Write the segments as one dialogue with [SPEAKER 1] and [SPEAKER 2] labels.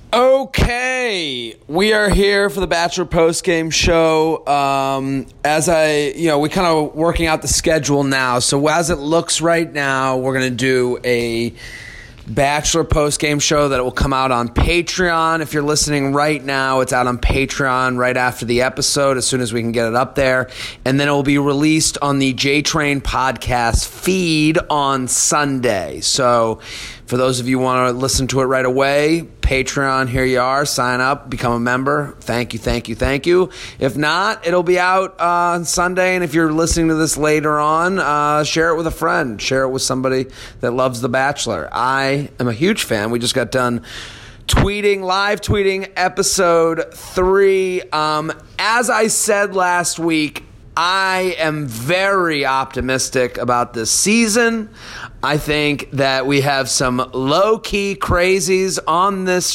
[SPEAKER 1] Okay, we are here for the Bachelor postgame show. We kind of working out the schedule now. So as it looks right now, we're going to do a Bachelor postgame show that will come out on Patreon. If you're listening right now, it's out on Patreon right after the episode, as soon as we can get it up there. And then it will be released on the J-Train podcast feed on Sunday. So for those of you who want to listen to it right away, Patreon, here you are. Sign up, become a member. Thank you, thank you, thank you. If not, it'll be out on Sunday. And if you're listening to this later on, share it with a friend. Share it with somebody that loves The Bachelor. I am a huge fan. We just got done live tweeting episode 3. As I said last week, I am very optimistic about this season. I think that we have some low-key crazies on this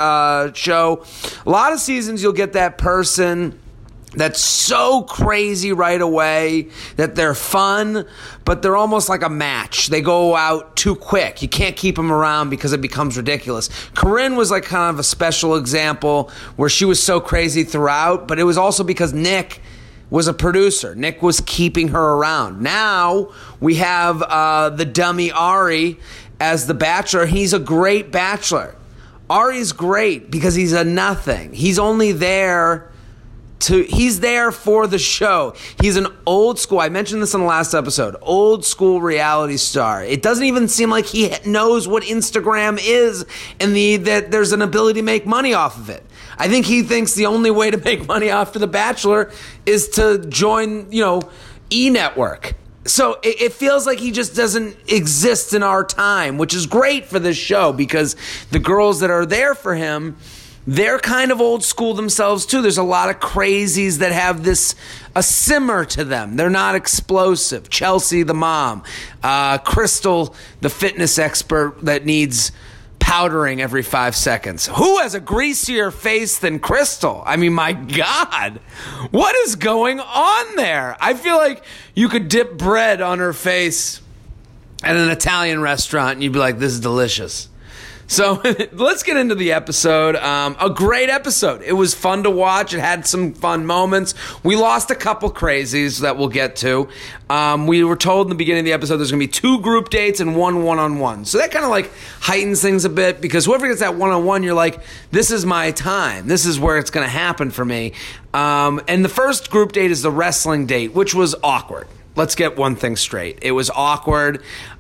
[SPEAKER 1] show. A lot of seasons you'll get that person that's so crazy right away that they're fun, but they're almost like a match. They go out too quick. You can't keep them around because it becomes ridiculous. Corinne was like kind of a special example where she was so crazy throughout, but it was also because Nick was a producer. Nick was keeping her around. Now we have the dummy Ari as the Bachelor. He's a great Bachelor. Ari's great because he's a nothing. He's only there he's there for the show. He's an old school, I mentioned this in the last episode, old school reality star. It doesn't even seem like he knows what Instagram is and that there's an ability to make money off of it. I think he thinks the only way to make money after The Bachelor is to join, E-Network. So it feels like he just doesn't exist in our time, which is great for this show because the girls that are there for him, they're kind of old school themselves too. There's a lot of crazies that have a simmer to them. They're not explosive. Chelsea, the mom. Crystal, the fitness expert that needs powdering every 5 seconds. Who has a greasier face than Crystal? I mean, my God, what is going on there? I feel like you could dip bread on her face at an Italian restaurant and you'd be like, this is delicious. So let's get into the episode. A great episode. It was fun to watch. It had some fun moments. We lost a couple crazies that we'll get to. We were told in the beginning of the episode there's going to be 2 group dates and 1 one-on-one. So that kind of like heightens things a bit because whoever gets that one-on-one, you're like, this is my time. This is where it's going to happen for me. And the first group date is the wrestling date, which was awkward. Let's get one thing straight. It was awkward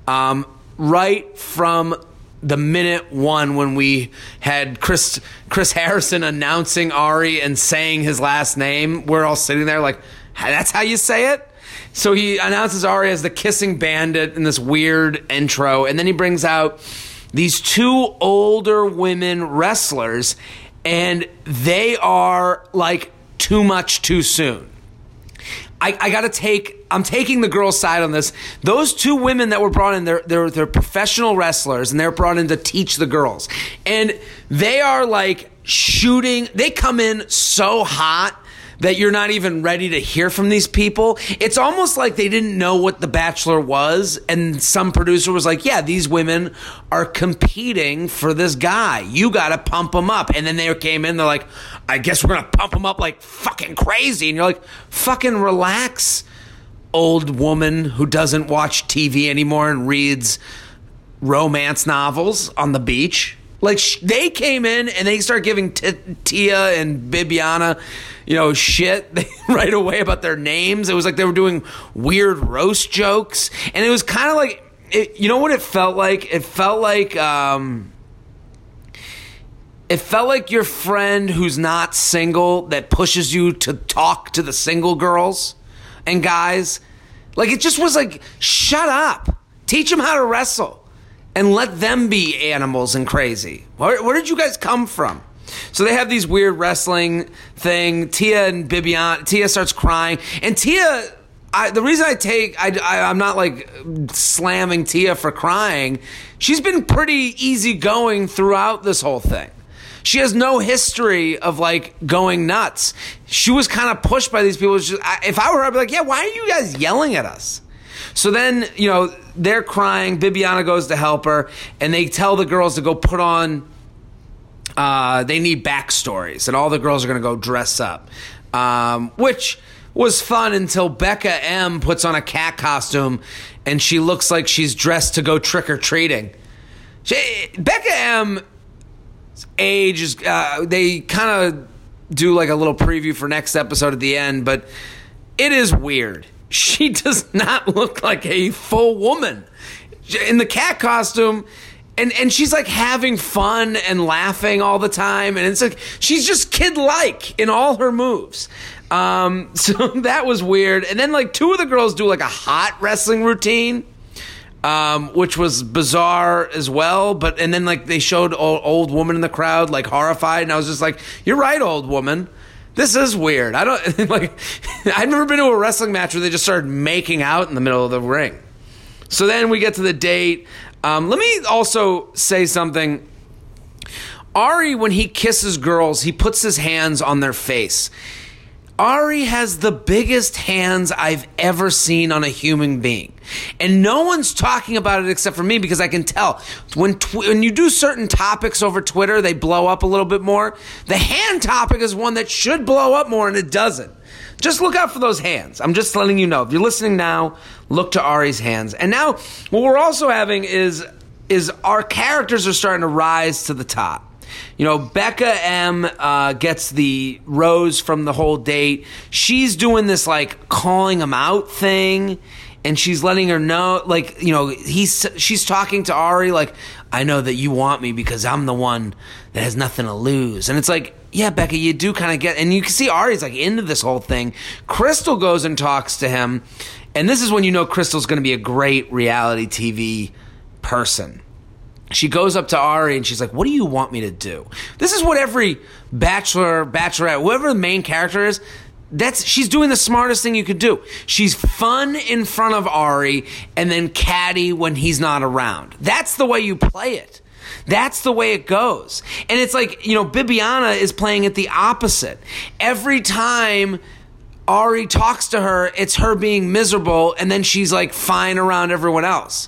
[SPEAKER 1] right from the minute one when we had Chris Harrison announcing Ari and saying his last name. We're all sitting there like, that's how you say it? So he announces Ari as the kissing bandit in this weird intro, and then he brings out these 2 older women wrestlers, and they are like too much too soon. I'm taking the girls' side on this. Those 2 women that were brought in, they're professional wrestlers, and they're brought in to teach the girls. And they are like shooting. They come in so hot that you're not even ready to hear from these people. It's almost like they didn't know what The Bachelor was, and some producer was like, yeah, these women are competing for this guy. You got to pump them up. And then they came in, they're like, I guess we're going to pump them up like fucking crazy. And you're like, fucking relax, old woman who doesn't watch TV anymore and reads romance novels on the beach. Like, they came in and they start giving Tia and Bibiana, shit right away about their names. It was like they were doing weird roast jokes. And it was kind of like, you know what it felt like? It felt like your friend who's not single that pushes you to talk to the single girls and guys. Like, it just was like, shut up. Teach them how to wrestle. And let them be animals and crazy. Where did you guys come from? So they have these weird wrestling thing. Tia and Bibiana. Tia starts crying. And Tia, the reason I'm not like slamming Tia for crying. She's been pretty easygoing throughout this whole thing. She has no history of like going nuts. She was kind of pushed by these people. If I were her, I'd be like, yeah, why are you guys yelling at us? So then, they're crying. Bibiana goes to help her, and they tell the girls to go put on they need backstories, and all the girls are going to go dress up, which was fun until Becca M puts on a cat costume, and she looks like she's dressed to go trick-or-treating. Becca M's age is, they kind of do like a little preview for next episode at the end, but it is weird. She does not look like a full woman in the cat costume. And she's like having fun and laughing all the time. And it's like, she's just kid-like in all her moves. So that was weird. And then like two of the girls do like a hot wrestling routine, which was bizarre as well. And then like they showed old woman in the crowd, like horrified. And I was just like, you're right, old woman. This is weird. I've never been to a wrestling match where they just started making out in the middle of the ring. So then we get to the date. Let me also say something. Ari, when he kisses girls, he puts his hands on their face. Ari has the biggest hands I've ever seen on a human being. And no one's talking about it except for me, because I can tell. When you do certain topics over Twitter, they blow up a little bit more. The hand topic is one that should blow up more, and it doesn't. Just look out for those hands. I'm just letting you know. If you're listening now, look to Ari's hands. And now what we're also having is our characters are starting to rise to the top. You know, Becca M gets the rose from the whole date. She's doing this like calling him out thing, and she's letting her know, like, you know, she's talking to Ari like, I know that you want me because I'm the one that has nothing to lose. And it's like, yeah, Becca, you do kind of get, and you can see Ari's like into this whole thing. Crystal goes and talks to him, and this is when you know Crystal's going to be a great reality TV person. She goes up to Ari and she's like, what do you want me to do? This is what every bachelor, bachelorette, whoever the main character is, she's doing the smartest thing you could do. She's fun in front of Ari and then catty when he's not around. That's the way you play it. That's the way it goes. And it's like, you know, Bibiana is playing it the opposite. Every time Ari talks to her, it's her being miserable, and then she's like fine around everyone else.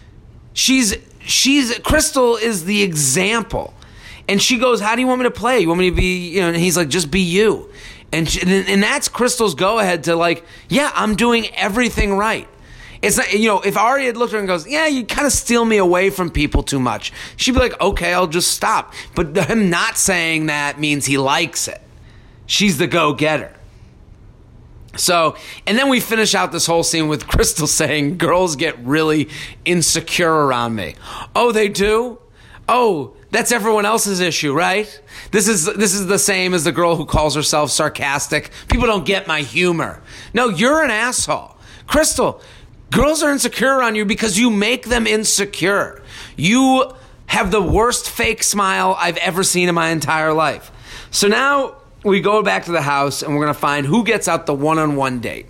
[SPEAKER 1] Crystal is the example. And she goes, how do you want me to play? You want me to be, you know, and he's like, just be you. And that's Crystal's go ahead to like, yeah, I'm doing everything right. It's not, you know, if Ari had looked at her and goes, yeah, you kind of steal me away from people too much, she'd be like, okay, I'll just stop. But him not saying that means he likes it. She's the go-getter. So, and then we finish out this whole scene with Crystal saying, girls get really insecure around me. Oh, they do? Oh, that's everyone else's issue, right? This is the same as the girl who calls herself sarcastic. People don't get my humor. No, you're an asshole. Crystal, girls are insecure around you because you make them insecure. You have the worst fake smile I've ever seen in my entire life. So now we go back to the house and we're going to find who gets out the one-on-one date.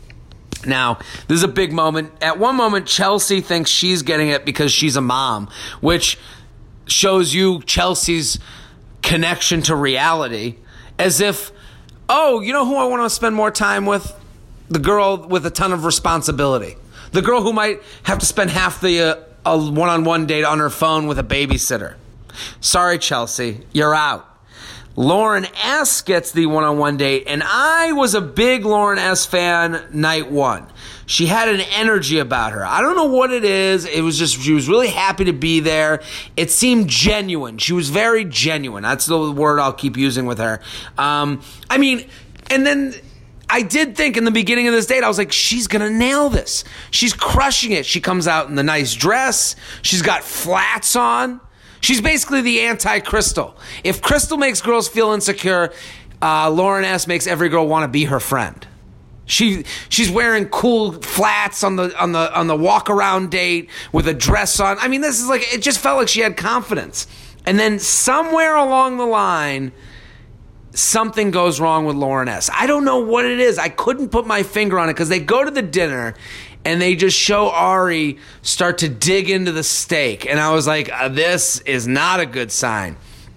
[SPEAKER 1] Now, this is a big moment. At one moment, Chelsea thinks she's getting it because she's a mom, which shows you Chelsea's connection to reality, as if, oh, you know who I want to spend more time with? The girl with a ton of responsibility. The girl who might have to spend half the a one-on-one date on her phone with a babysitter. Sorry, Chelsea, you're out. Lauren S. gets the one-on-one date, and I was a big Lauren S. fan night one. She had an energy about her. I don't know what it is. It was just, she was really happy to be there. It seemed genuine. She was very genuine. That's the word I'll keep using with her. I mean, and then I did think in the beginning of this date, I was like, she's going to nail this. She's crushing it. She comes out in the nice dress. She's got flats on. She's basically the anti-Crystal. If Crystal makes girls feel insecure, Lauren S. makes every girl want to be her friend. She's wearing cool flats on the walk around date with a dress on. I mean, this is like, it just felt like she had confidence. And then somewhere along the line, something goes wrong with Lauren S. I don't know what it is. I couldn't put my finger on it because they go to the dinner and they just show Ari start to dig into the steak. And I was like, this is not a good sign.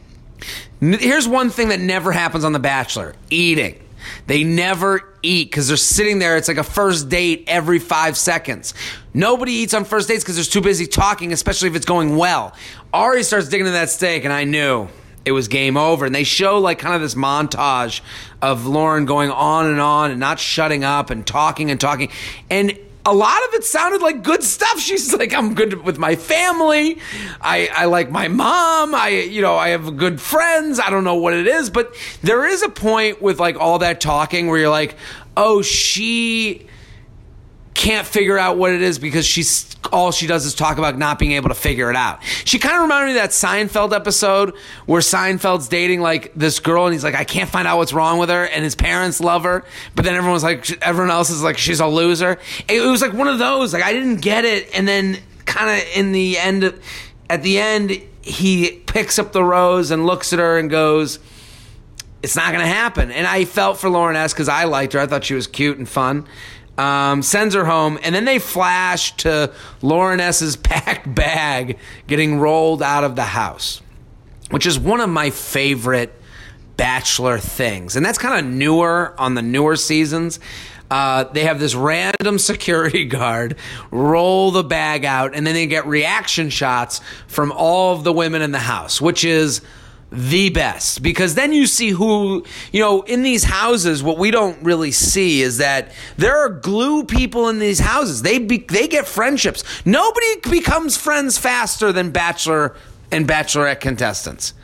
[SPEAKER 1] Here's one thing that never happens on The Bachelor. Eating. They never eat because they're sitting there. It's like a first date every 5 seconds. Nobody eats on first dates because they're too busy talking, especially if it's going well. Ari starts digging into that steak, and I knew it was game over. And they show like kind of this montage of Lauren going on and not shutting up and talking. And a lot of it sounded like good stuff. She's like, I'm good with my family. I like my mom. I have good friends. I don't know what it is, but there is a point with like all that talking where you're like, oh, she can't figure out what it is because all she does is talk about not being able to figure it out. She kind of reminded me of that Seinfeld episode where Seinfeld's dating like this girl and he's like, I can't find out what's wrong with her, and his parents love her, but then everyone else is like, she's a loser. It was like one of those, like I didn't get it, and then kind of at the end he picks up the rose and looks at her and goes, it's not gonna happen. And I felt for Lauren S. because I liked her. I thought she was cute and fun. Sends her home, and then they flash to Lauren S.'s packed bag getting rolled out of the house, which is one of my favorite Bachelor things. And that's kind of newer on the newer seasons. They have this random security guard roll the bag out, and then they get reaction shots from all of the women in the house, which is the best, because then you see who, in these houses, what we don't really see is that there are glue people in these houses. They get friendships. Nobody becomes friends faster than Bachelor and Bachelorette contestants.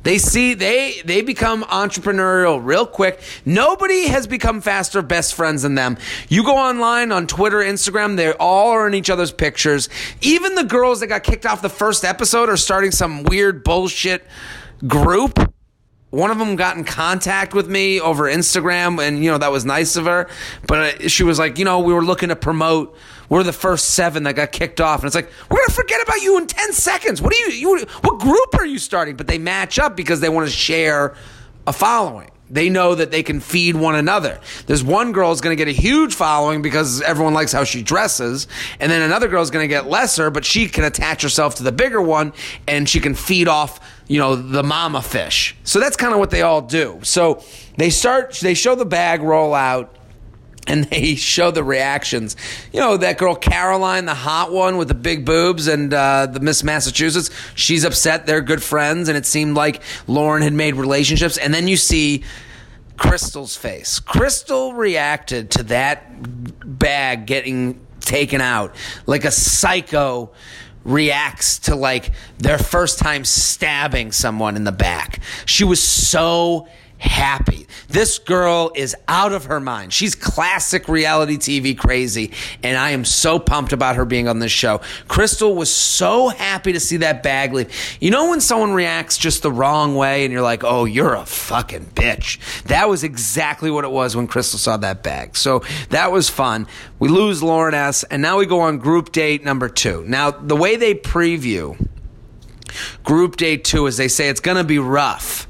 [SPEAKER 1] They become entrepreneurial real quick. Nobody has become faster best friends than them. You go online on Twitter, Instagram, they all are in each other's pictures. Even the girls that got kicked off the first episode are starting some weird bullshit group. One of them got in contact with me over Instagram, and that was nice of her, but she was like, we were looking to promote, we're the first 7 that got kicked off, and it's like, we're gonna forget about you in 10 seconds. What group are you starting? But they match up because they want to share a following. They know that they can feed one another. There's one girl who's going to get a huge following because everyone likes how she dresses, and then another girl is going to get lesser, but she can attach herself to the bigger one, and she can feed off, the mama fish. So that's kind of what they all do. So they show the bag roll out, and they show the reactions. That girl Caroline, the hot one with the big boobs, and the Miss Massachusetts, she's upset. They're good friends, and it seemed like Lauren had made relationships. And then you see Crystal's face. Crystal reacted to that bag getting taken out like a psycho reacts to like their first time stabbing someone in the back. She was so happy. This girl is out of her mind. She's classic reality TV crazy, and I am so pumped about her being on this show. Crystal was so happy to see that bag leave. When someone reacts just the wrong way and you're like, oh, you're a fucking bitch. That was exactly what it was when Crystal saw that bag. So that was fun. We lose Lauren S., and now we go on group date number 2. Now, the way they preview group date 2 is they say it's going to be rough.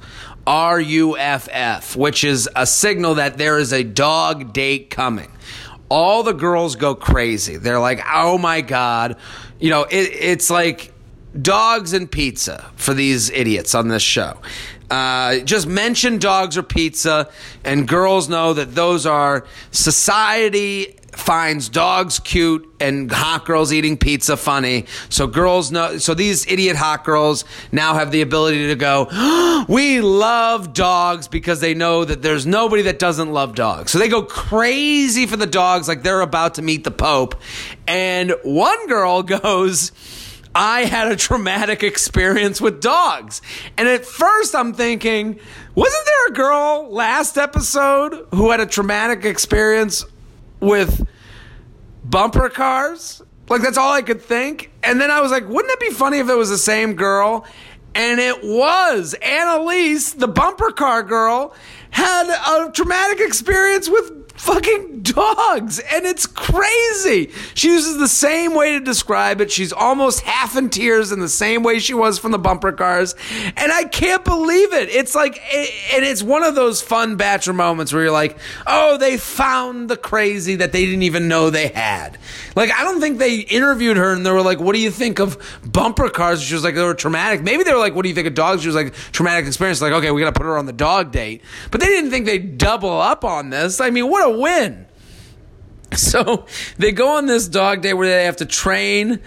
[SPEAKER 1] RUFF, which is a signal that there is a dog date coming. All the girls go crazy. They're like, oh my God. It's like dogs and pizza for these idiots on this show. Just mention dogs or pizza, and girls know that those are society finds dogs cute and hot girls eating pizza funny. So girls know. So these idiot hot girls now have the ability to go, oh, we love dogs, because they know that there's nobody that doesn't love dogs. So they go crazy for the dogs like they're about to meet the Pope. And one girl goes, I had a traumatic experience with dogs. And at first I'm thinking, wasn't there a girl last episode who had a traumatic experience with bumper cars? Like, that's all I could think. And then I was like, wouldn't it be funny if it was the same girl? And it was. Annalise, the bumper car girl, had a traumatic experience with fucking dogs, and it's crazy. She uses the same way to describe it. She's almost half in tears in the same way she was from the bumper cars, and I can't believe it. It's like, and it's one of those fun Bachelor moments where you're like, oh, they found the crazy that they didn't even know they had. Like, I don't think they interviewed her and they were like, what do you think of bumper cars? She was like, they were traumatic. Maybe they were like, what do you think of dogs? She was like, traumatic experience. Like, okay, we got to put her on the dog date. But they didn't think they'd double up on this. I mean, what a win. So they go on this dog date where they have to train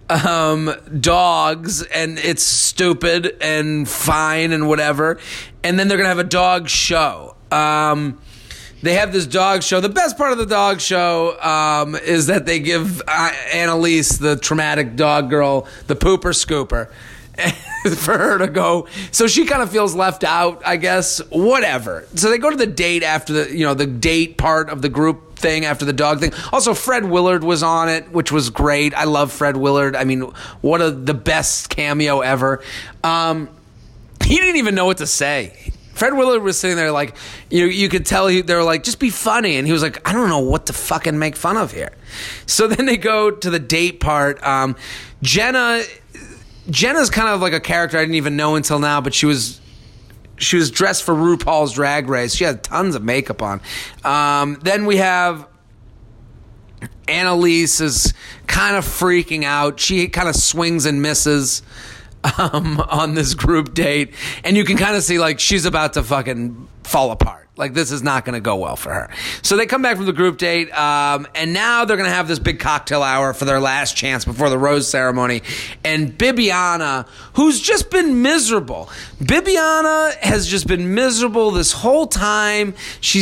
[SPEAKER 1] dogs, and it's stupid and fine and whatever. And then they're going to have a dog show. They have this dog show. The best part of the dog show is that they give Annalise, the traumatic dog girl, the pooper scooper for her to go. So she kind of feels left out, I guess. Whatever. So they go to the date after the date part of the group thing after the dog thing. Also, Fred Willard was on it, which was great. I love Fred Willard. I mean, the best cameo ever. He didn't even know what to say. Fred Willard was sitting there like, you could tell they were like, just be funny. And he was like, I don't know what to fucking make fun of here. So then they go to the date part. Jenna's kind of like a character I didn't even know until now, but she was dressed for RuPaul's Drag Race. She had tons of makeup on. Then we have Annalise is kind of freaking out. She kind of swings and misses on this group date, and you can kind of see like she's about to fucking fall apart. Like, this is not going to go well for her. So they come back from the group date, and now they're going to have this big cocktail hour for their last chance before the rose ceremony. And Bibiana, who's just been miserable. Bibiana has just been miserable this whole time. She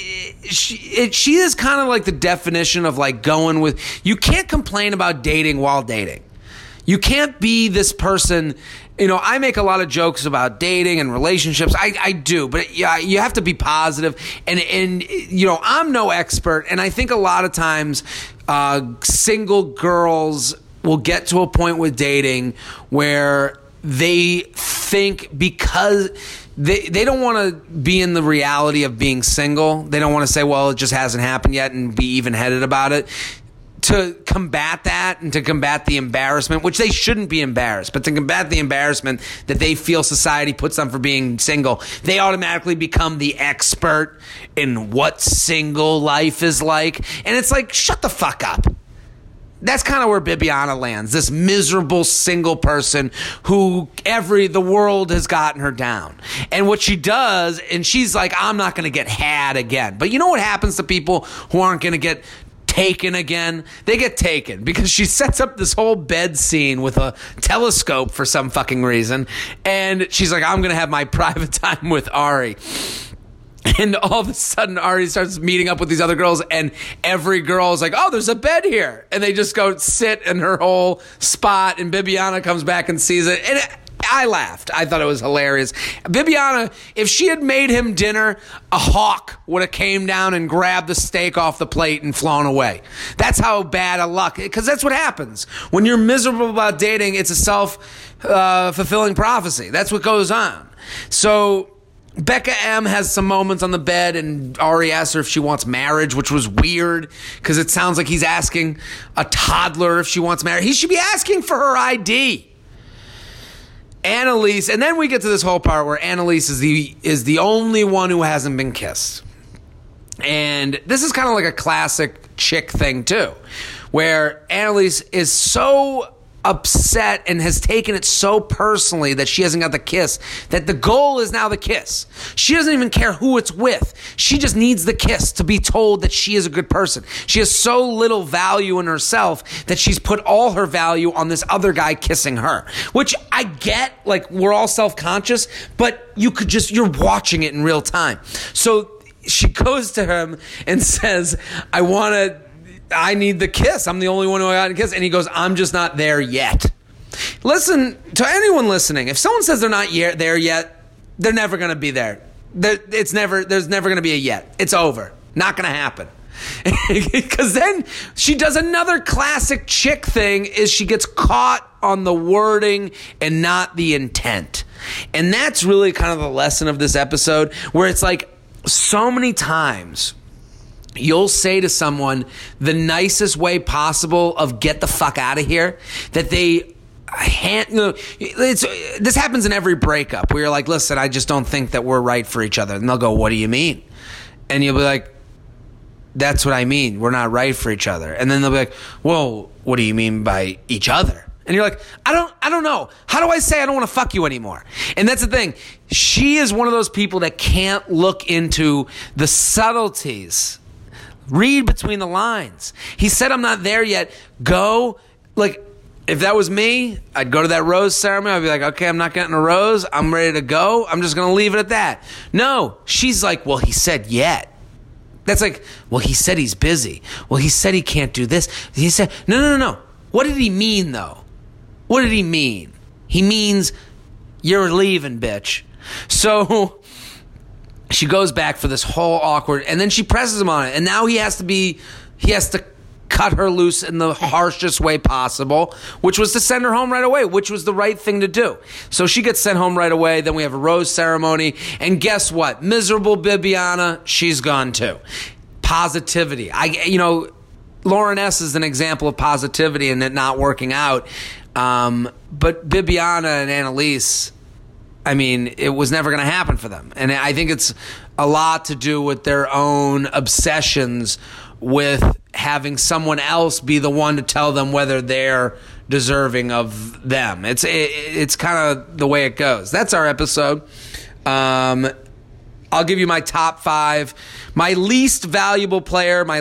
[SPEAKER 1] is kind of like the definition of like going with... You can't complain about dating while dating. You can't be this person. I make a lot of jokes about dating and relationships. I do, but yeah, you have to be positive. And I'm no expert, and I think a lot of times single girls will get to a point with dating where they think, because they don't want to be in the reality of being single. They don't want to say, well, it just hasn't happened yet, and be even-headed about it. To combat that and to combat the embarrassment, which they shouldn't be embarrassed, but to combat the embarrassment that they feel society puts on for being single, they automatically become the expert in what single life is like. And it's like, shut the fuck up. That's kind of where Bibiana lands, this miserable single person who the world has gotten her down. And what she does, and she's like, I'm not going to get had again. But you know what happens to people who aren't going to get taken again? They get taken because she sets up this whole bed scene with a telescope for some fucking reason, and she's like, I'm gonna have my private time with Ari. And all of a sudden Ari starts meeting up with these other girls, and every girl is like, oh, there's a bed here, and they just go sit in her whole spot, and Bibiana comes back and sees it, and I laughed. I thought it was hilarious. Bibiana, if she had made him dinner, a hawk would have came down and grabbed the steak off the plate and flown away. That's how bad a luck, because that's what happens. When you're miserable about dating, it's a self-fulfilling prophecy. That's what goes on. So Becca M has some moments on the bed, and Ari asks her if she wants marriage, which was weird because it sounds like he's asking a toddler if she wants marriage. He should be asking for her ID. Annalise, and then we get to this whole part where Annalise is the only one who hasn't been kissed. And this is kind of like a classic chick thing too, where Annalise is so upset and has taken it so personally that she hasn't got the kiss, that the goal is now the kiss. She doesn't even care who it's with. She just needs the kiss to be told that she is a good person. She has so little value in herself that she's put all her value on this other guy kissing her, which I get, like, we're all self-conscious, but you're watching it in real time. So she goes to him and says, I need the kiss. I'm the only one who got a kiss. And he goes, I'm just not there yet. Listen, to anyone listening, if someone says they're not there yet, they're never going to be there. There's never going to be a yet. It's over. Not going to happen. Because then she does another classic chick thing, is she gets caught on the wording and not the intent. And that's really kind of the lesson of this episode, where it's like, so many times you'll say to someone the nicest way possible of get the fuck out of here, that they this happens in every breakup where you're like, listen, I just don't think that we're right for each other. And they'll go, what do you mean? And you'll be like, that's what I mean. We're not right for each other. And then they'll be like, well, what do you mean by each other? And you're like, I don't know. How do I say I don't want to fuck you anymore? And that's the thing. She is one of those people that can't look into the subtleties. Read between the lines. He said, I'm not there yet. Go, like, If that was me, I'd go to that rose ceremony. I'd be like, okay, I'm not getting a rose. I'm ready to go. I'm just going to leave it at that. No, she's like, well, he said yet. That's like, well, he said he's busy. Well, he said he can't do this. He said, no. What did he mean, though? What did he mean? He means you're leaving, bitch. So she goes back for this whole awkward, and then she presses him on it. And now he has to cut her loose in the harshest way possible, which was to send her home right away, which was the right thing to do. So she gets sent home right away. Then we have a rose ceremony. And guess what? Miserable Bibiana, she's gone too. Positivity. Lauren S. is an example of positivity and it not working out. But Bibiana and Annalise, I mean, it was never going to happen for them. And I think it's a lot to do with their own obsessions with having someone else be the one to tell them whether they're deserving of them. It's kind of the way it goes. That's our episode. I'll give you my top 5. My least valuable player was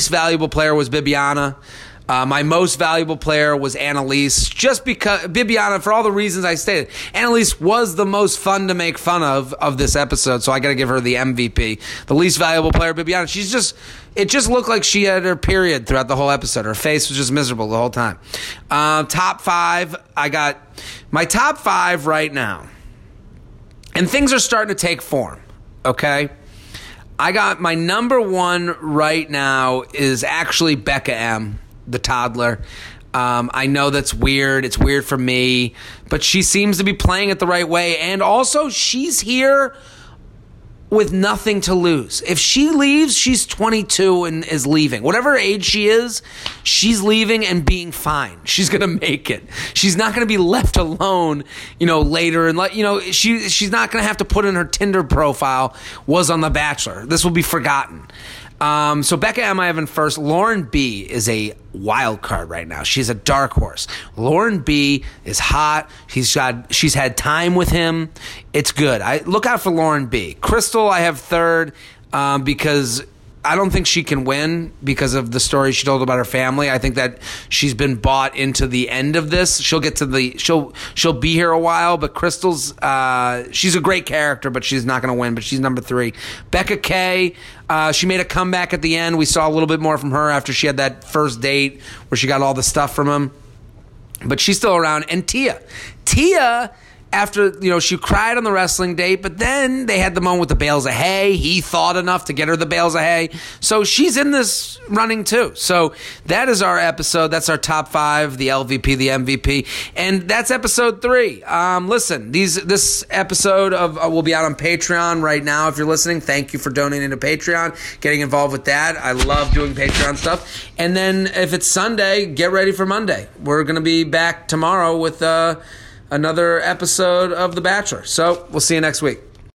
[SPEAKER 1] Bibiana. My most valuable player was Annalise, just because Bibiana, for all the reasons I stated. Annalise was the most fun to make fun of this episode, so I got to give her the MVP. The least valuable player, Bibiana. It just looked like she had her period throughout the whole episode. Her face was just miserable the whole time. Top 5, I got my top 5 right now, and things are starting to take form. Okay. I got my number 1 right now is actually Becca M., the toddler. I know that's weird. It's weird for me, but she seems to be playing it the right way. And also, she's here with nothing to lose. If she leaves, she's 22 and is leaving. Whatever age she is, she's leaving and being fine. She's going to make it. She's not going to be left alone, later. And she's not going to have to put in her Tinder profile, was on The Bachelor. This will be forgotten. So Becca M. I have in first. Lauren B. is a wild card right now. She's a dark horse. Lauren B. is hot. She's had time with him. It's good. Look out for Lauren B. Crystal I have third because I don't think she can win because of the story she told about her family. I think that she's been bought into the end of this. She'll get to she'll be here a while, but Crystal's she's a great character, but she's not going to win. But she's number 3. Becca K. She made a comeback at the end. We saw a little bit more from her after she had that first date where she got all the stuff from him. But she's still around. And Tia, after, she cried on the wrestling date, but then they had the moment with the bales of hay. He thought enough to get her the bales of hay. So she's in this running too. So that is our episode. That's our top 5, the LVP, the MVP. And that's episode 3. Listen, this episode will be out on Patreon right now. If you're listening, thank you for donating to Patreon, getting involved with that. I love doing Patreon stuff. And then if it's Sunday, get ready for Monday. We're going to be back tomorrow with another episode of The Bachelor. So we'll see you next week.